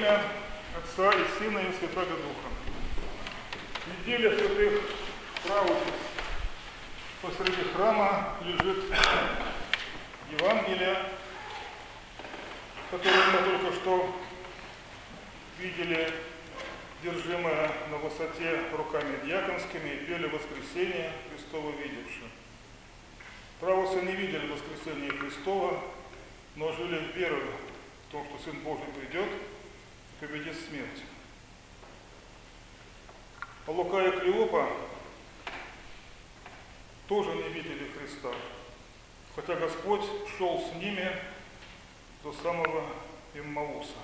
имя Отца и Сына и Святого Духа. Неделя святых праведниц. Посреди храма лежит Евангелие, которое мы только что видели, держимое на высоте руками диаконскими, и пели «Воскресение Христово видевши». Правосы не видели воскресения Христова, но жили верой в том, что Сын Божий придет и победит смерть. А Лука и Клеопа тоже не видели Христа, хотя Господь шел с ними до самого Иммауса.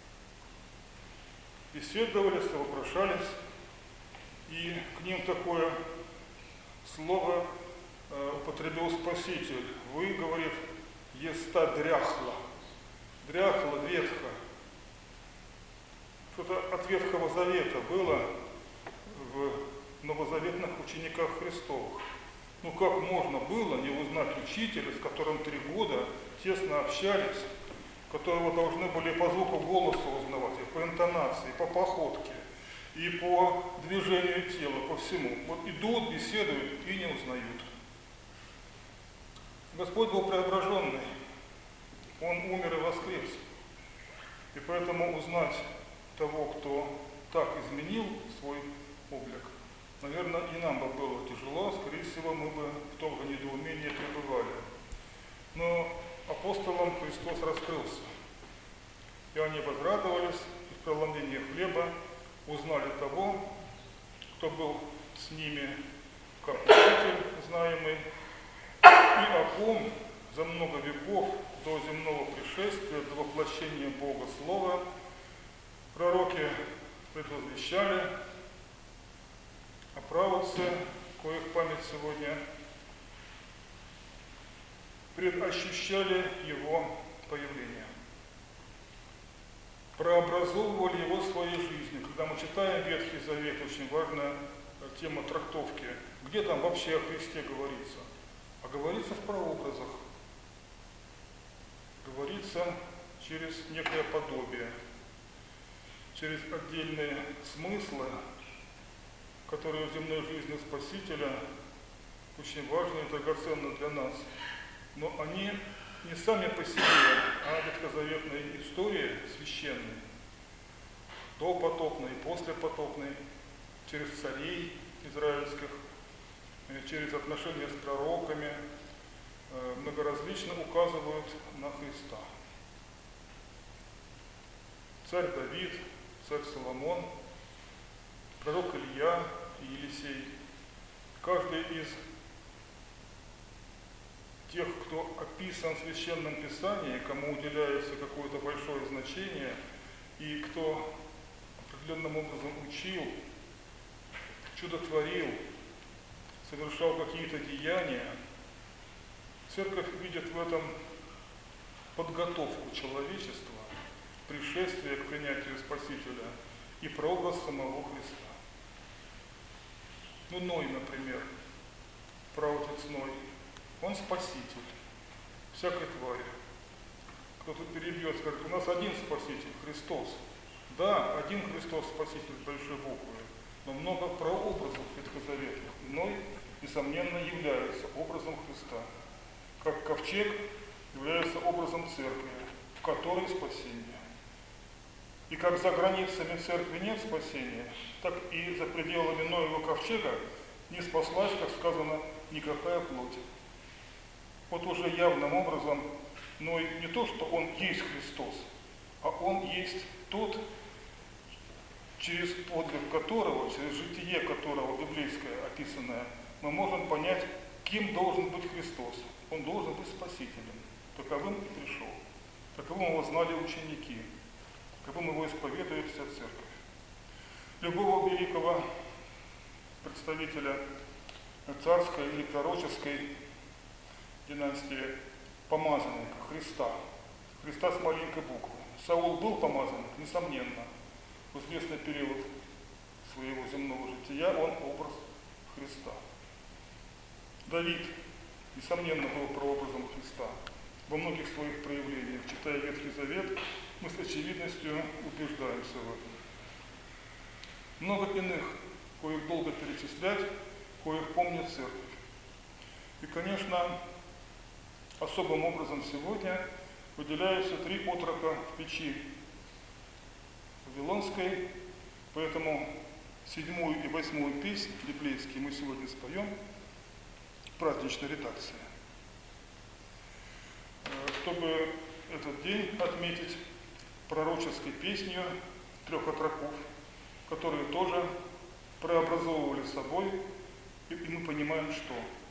Беседовали, вопрошались, и к ним такое слово употребил Спаситель. Вы, говорит, еста дряхла. Дряхла, ветха. Что-то от Ветхого Завета было в новозаветных учениках Христовых. Ну как можно было не узнать учителя, с которым 3 года тесно общались, которого должны были по звуку голоса узнавать, и по интонации, и по походке, и по движению тела, по всему. Вот идут, беседуют и не узнают. Господь был преображенный, Он умер и воскрес. И поэтому узнать того, кто так изменил свой облик, наверное, и нам бы было тяжело, скорее всего, мы бы в том же недоумении пребывали. Но апостолам Христос раскрылся. И они возрадовались, и в преломлении хлеба узнали того, кто был с ними как учитель знаемый, и о ком за много веков до земного пришествия, до воплощения Бога Слова пророки предвозвещали, а праведцы, коих память сегодня, предощущали его появление. Прообразовывали его в своей жизни. Когда мы читаем Ветхий Завет, очень важная тема трактовки. Где там вообще о Христе говорится? А говорится в прообразах. Говорится через некое подобие, через отдельные смыслы, которые в земной жизни Спасителя очень важны и драгоценны для нас. Но они не сами по себе, а ветхозаветной истории священной, допотопной, послепотопной, через царей израильских, через отношения с пророками, многоразлично указывают на Христа. Царь Давид, царь Соломон, пророк Илья и Елисей. Каждый из тех, кто описан в Священном Писании, кому уделяется какое-то большое значение, и кто определенным образом учил, чудотворил, совершал какие-то деяния, Церковь видит в этом подготовку человечества, пришествие к принятию Спасителя и прообраз самого Христа. Ну, Ной, например, праотец Ной, он спаситель всякой твари. Кто-то перебьет, скажет, у нас один Спаситель, Христос. Да, один Христос Спаситель с большой буквы, но много прообразов ветхозаветных. Ной, несомненно, является образом Христа. Как ковчег является образом церкви, в которой спасение. И как за границами церкви нет спасения, так и за пределами Ноева ковчега не спаслась, как сказано, никакая плоть. Вот уже явным образом Ной не то, что он есть Христос, а он есть тот, через подвиг которого, через житие которого, библейское описанное, мы можем понять, кем должен быть Христос. Он должен быть спасителем. Таковым и пришел. Таковым его знали ученики. Таковым его исповедует вся церковь. Любого великого представителя царской или пророческой династии помазанника Христа. Христа с маленькой буквы. Саул был помазанник, несомненно. В известный период своего земного жития он образ Христа. Давид, несомненно, был прообразом Христа. во многих своих проявлениях. Читая Ветхий Завет, мы с очевидностью убеждаемся в этом. Много иных, коих долго перечислять, коих помнит церковь. И, конечно, особым образом сегодня выделяются 3 отрока в печи Вавилонской, поэтому 7-ю и 8-ю песнь библейские мы сегодня споем в праздничной редакции, чтобы этот день отметить пророческой песнью 3 отроков, которые тоже преобразовывали собой, и мы понимаем, что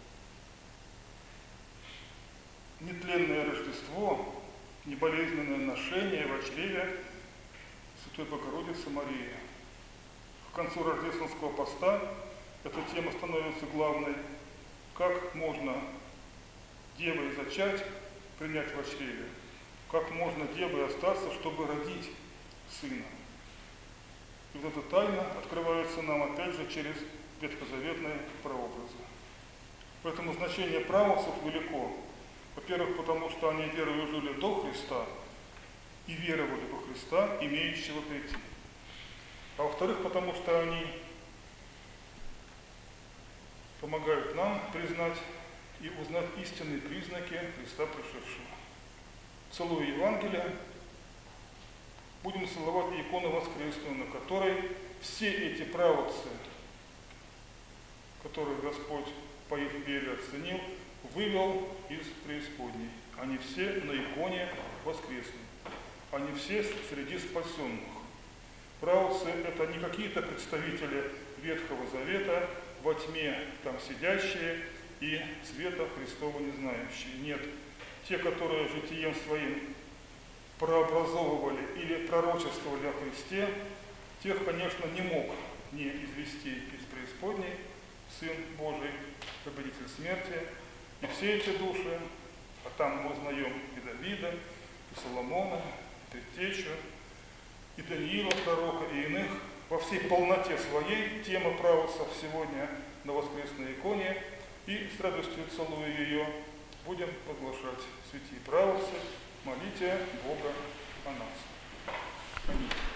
нетленное Рождество, неболезненное ношение в чреве Святой Богородицы Марии. К концу рождественского поста эта тема становится главной. Как можно девой зачать, принять во чреве? Как можно девой остаться, чтобы родить сына? И вот эта тайна открывается нам опять же через ветхозаветные прообразы. Поэтому значение праотцев велико. Во-первых, потому что они верою жили до Христа и веровали во Христа, имеющего прийти. А во-вторых, потому что они помогают нам признать и узнать истинные признаки Христа пришедшего. Целуя Евангелие, будем целовать икону воскресную, на которой все эти праотцы, которые Господь по их вере оценил, вывел из преисподней. Они все на иконе воскресной. Они все среди спасенных. Праотцы – это не какие-то представители Ветхого Завета, во тьме там сидящие и света Христова не знающие. Нет. Те, которые житием своим прообразовывали или пророчествовали о Христе, тех, конечно, не мог не извести из преисподней Сын Божий, победитель смерти. И все эти души, а там мы узнаем и Давида, и Соломона, и Предтечу, и Даниила пророка, и иных, во всей полноте своей тема праотцев сегодня на воскресной иконе, и с радостью целуя ее, будем проглашать: святые праотцы, молите Бога о нас. Аминь.